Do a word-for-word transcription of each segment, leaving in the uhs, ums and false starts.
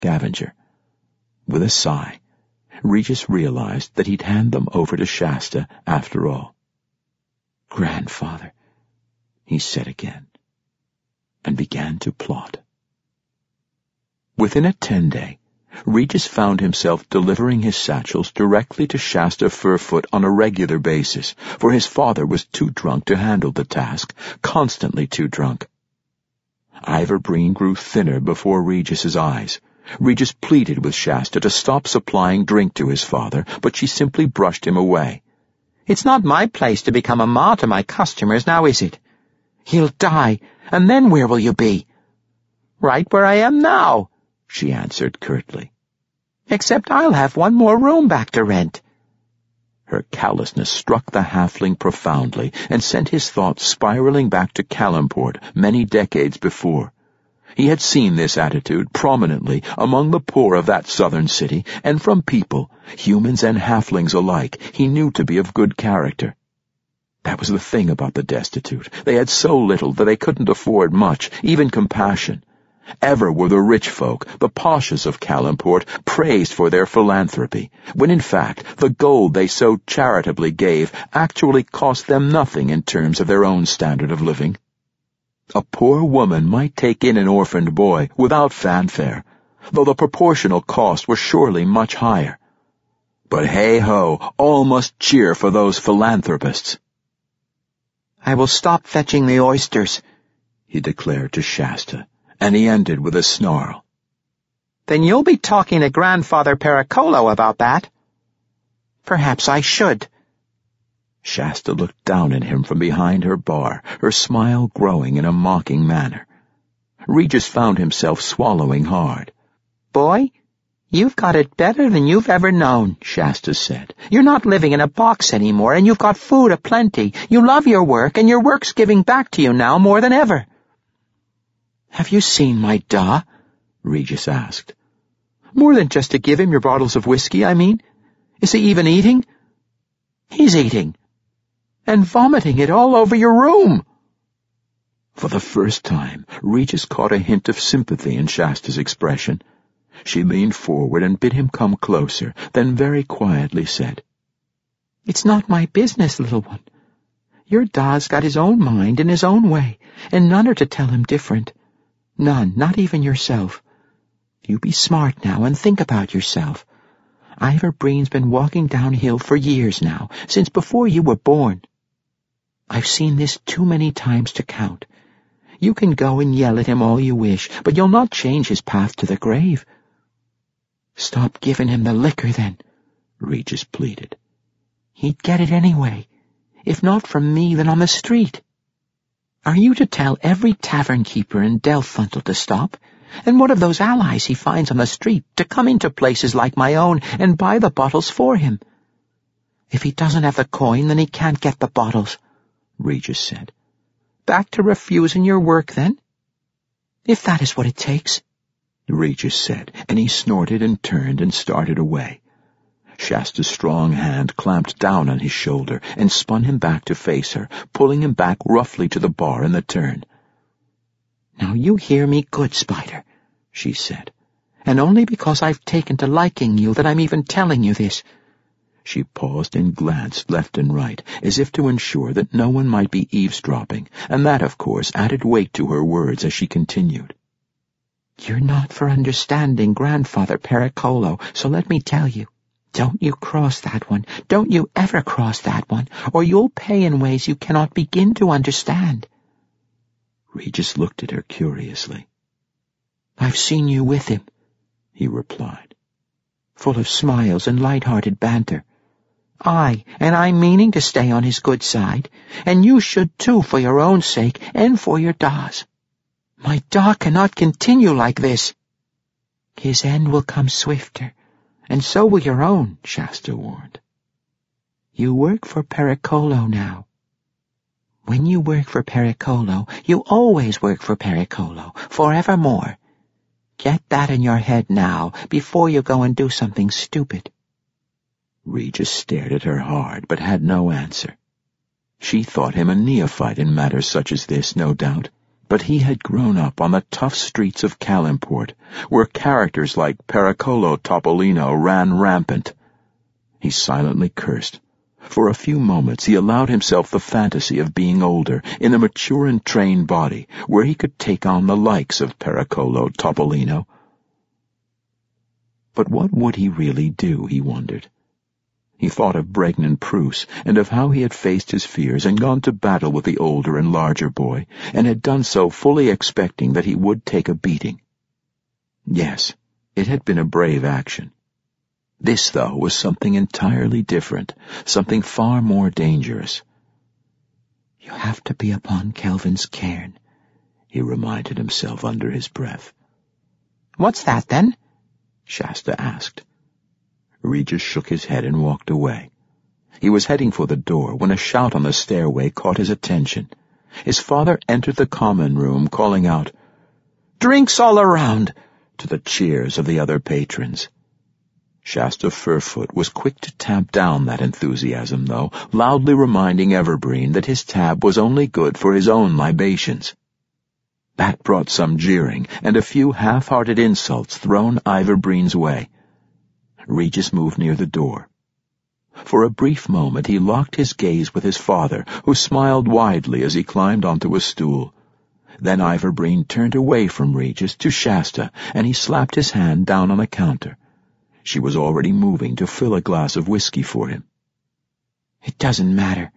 scavenger. With a sigh, Regis realized that he'd hand them over to Shasta after all. "Grandfather," he said again, and began to plot. Within a ten-day, Regis found himself delivering his satchels directly to Shasta Furfoot on a regular basis, for his father was too drunk to handle the task, constantly too drunk. Ivor Breen grew thinner before Regis's eyes. Regis pleaded with Shasta to stop supplying drink to his father, but she simply brushed him away. "It's not my place to become a ma to my customers, now is it? He'll die, and then where will you be?" "Right where I am now," she answered curtly. "Except I'll have one more room back to rent." Her callousness struck the halfling profoundly and sent his thoughts spiraling back to Calumport many decades before. He had seen this attitude prominently among the poor of that southern city, and from people, humans and halflings alike, he knew to be of good character. That was the thing about the destitute. They had so little that they couldn't afford much, even compassion. Ever were the rich folk, the poshes of Calumport, praised for their philanthropy, when in fact the gold they so charitably gave actually cost them nothing in terms of their own standard of living. A poor woman might take in an orphaned boy without fanfare, though the proportional cost was surely much higher. But hey-ho, all must cheer for those philanthropists. "I will stop fetching the oysters," he declared to Shasta, and he ended with a snarl. "Then you'll be talking to Grandfather Pericolo about that." "Perhaps I should." Shasta looked down at him from behind her bar, her smile growing in a mocking manner. Regis found himself swallowing hard. "Boy, you've got it better than you've ever known," Shasta said. "You're not living in a box anymore, and you've got food aplenty. You love your work, and your work's giving back to you now more than ever." "Have you seen my da?" Regis asked. "More than just to give him your bottles of whiskey, I mean. Is he even eating?" "He's eating. And vomiting it all over your room." For the first time, Regis caught a hint of sympathy in Shasta's expression. She leaned forward and bid him come closer, then very quietly said, "It's not my business, little one. Your da's got his own mind in his own way, and none are to tell him different. None, not even yourself. You be smart now and think about yourself. Ivor Breen's been walking downhill for years now, since before you were born. I've seen this too many times to count. You can go and yell at him all you wish, but you'll not change his path to the grave." "Stop giving him the liquor, then," Regis pleaded. "He'd get it anyway. If not from me, then on the street. Are you to tell every tavern keeper in Delfuntal to stop, and what of those allies he finds on the street to come into places like my own and buy the bottles for him? If he doesn't have the coin, then he can't get the bottles," Regis said. "Back to refusing your work, then?" "If that is what it takes," Regis said, and he snorted and turned and started away. Shasta's strong hand clamped down on his shoulder and spun him back to face her, pulling him back roughly to the bar in the turn. "Now you hear me good, Spider," she said, "and only because I've taken to liking you that I'm even telling you this." She paused and glanced left and right, as if to ensure that no one might be eavesdropping, and that, of course, added weight to her words as she continued. "You're not for understanding Grandfather Pericolo, so let me tell you, don't you cross that one, don't you ever cross that one, or you'll pay in ways you cannot begin to understand." Regis looked at her curiously. "I've seen you with him," he replied, full of smiles and light-hearted banter. "Aye, and I'm meaning to stay on his good side, and you should too for your own sake and for your da's. My da cannot continue like this." "His end will come swifter, and so will your own," Shasta warned. "You work for Pericolo now. When you work for Pericolo, you always work for Pericolo, forevermore. Get that in your head now, before you go and do something stupid." Regis stared at her hard, but had no answer. She thought him a neophyte in matters such as this, no doubt, But he had grown up on the tough streets of Calimport, where characters like Pericolo Topolino ran rampant. He silently cursed. For a few moments he allowed himself the fantasy of being older, in a mature and trained body, where he could take on the likes of Pericolo Topolino. But what would he really do, he wondered. He thought of Bregnan Preuss, and of how he had faced his fears and gone to battle with the older and larger boy, and had done so fully expecting that he would take a beating. Yes, it had been a brave action. This, though, was something entirely different, something far more dangerous. "You have to be upon Kelvin's cairn," he reminded himself under his breath. "What's that, then?" Shasta asked. Regis shook his head and walked away. He was heading for the door when a shout on the stairway caught his attention. His father entered the common room, calling out, "Drinks all around!" to the cheers of the other patrons. Shasta Furfoot was quick to tamp down that enthusiasm, though, loudly reminding Everbreen that his tab was only good for his own libations. That brought some jeering and a few half-hearted insults thrown Iverbreen's way. Regis moved near the door. For a brief moment he locked his gaze with his father, who smiled widely as he climbed onto a stool. Then Iverbreen turned away from Regis to Shasta, and he slapped his hand down on the counter. She was already moving to fill a glass of whiskey for him. "It doesn't matter,"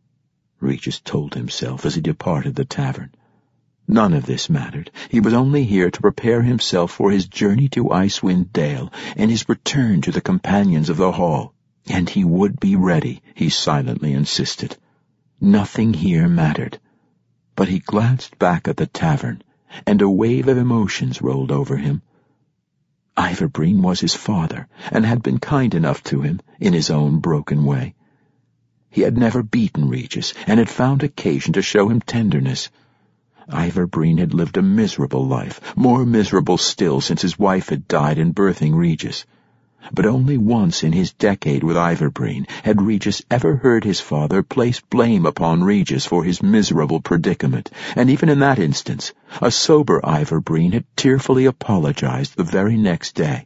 Regis told himself as he departed the tavern. None of this mattered. He was only here to prepare himself for his journey to Icewind Dale and his return to the companions of the hall. And he would be ready, he silently insisted. Nothing here mattered. But he glanced back at the tavern, and a wave of emotions rolled over him. Iverbreen was his father, and had been kind enough to him, in his own broken way. He had never beaten Regis, and had found occasion to show him tenderness. Iverbreen had lived a miserable life, more miserable still since his wife had died in birthing Regis. But only once in his decade with Iverbreen had Regis ever heard his father place blame upon Regis for his miserable predicament, and even in that instance, a sober Iverbreen had tearfully apologized the very next day.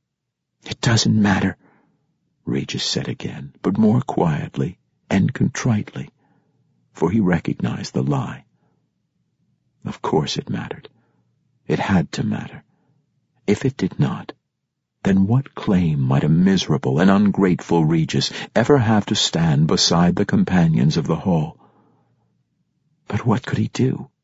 "It doesn't matter," Regis said again, but more quietly and contritely, for he recognized the lie. Of course it mattered. It had to matter. If it did not, then what claim might a miserable and ungrateful Regis ever have to stand beside the companions of the hall? But what could he do?